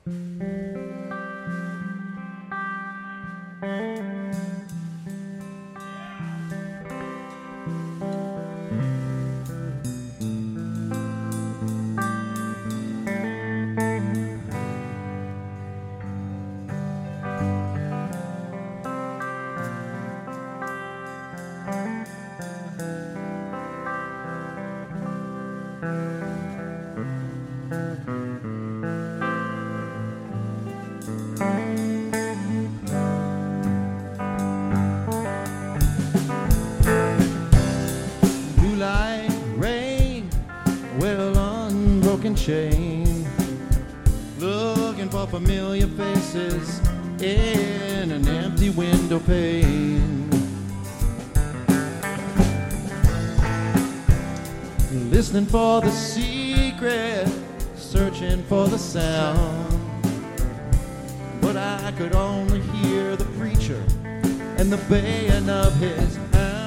Chain, looking for familiar faces in an empty window pane, listening for the secret, searching for the sound, but I could only hear the preacher and the baying of his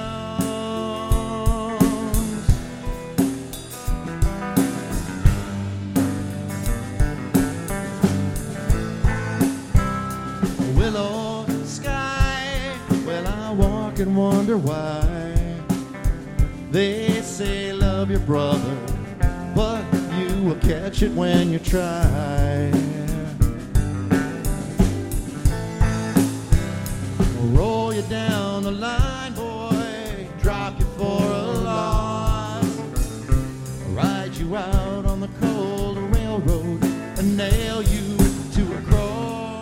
and wonder why they say love your brother, but you will catch it when you try. Roll you down the line, boy, drop you for a loss, ride you out on the cold railroad and nail you to a cross.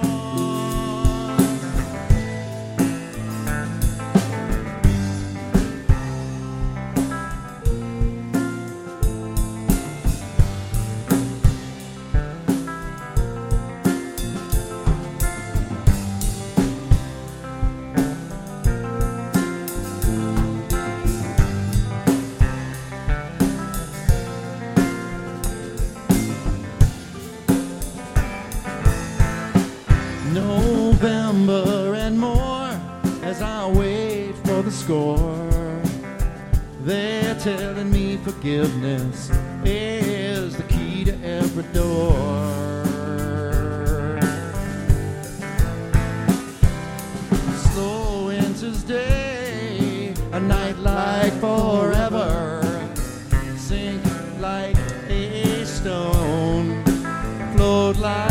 November and more as I wait for the score. They're telling me forgiveness is the key to every door. Slow winter's day, a night like forever, sink like a stone, float like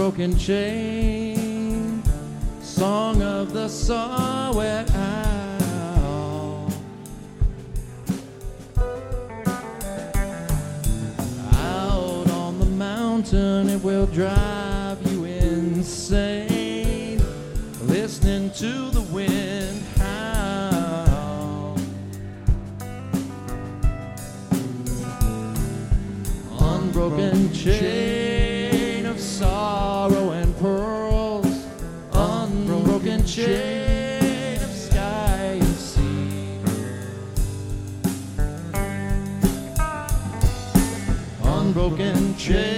unbroken chain, song of the saw-whet owl. Out on the mountain it will drive you insane, listening to the wind howl. Unbroken chain of sorrow and pearls, unbroken chain of sky and sea, unbroken chain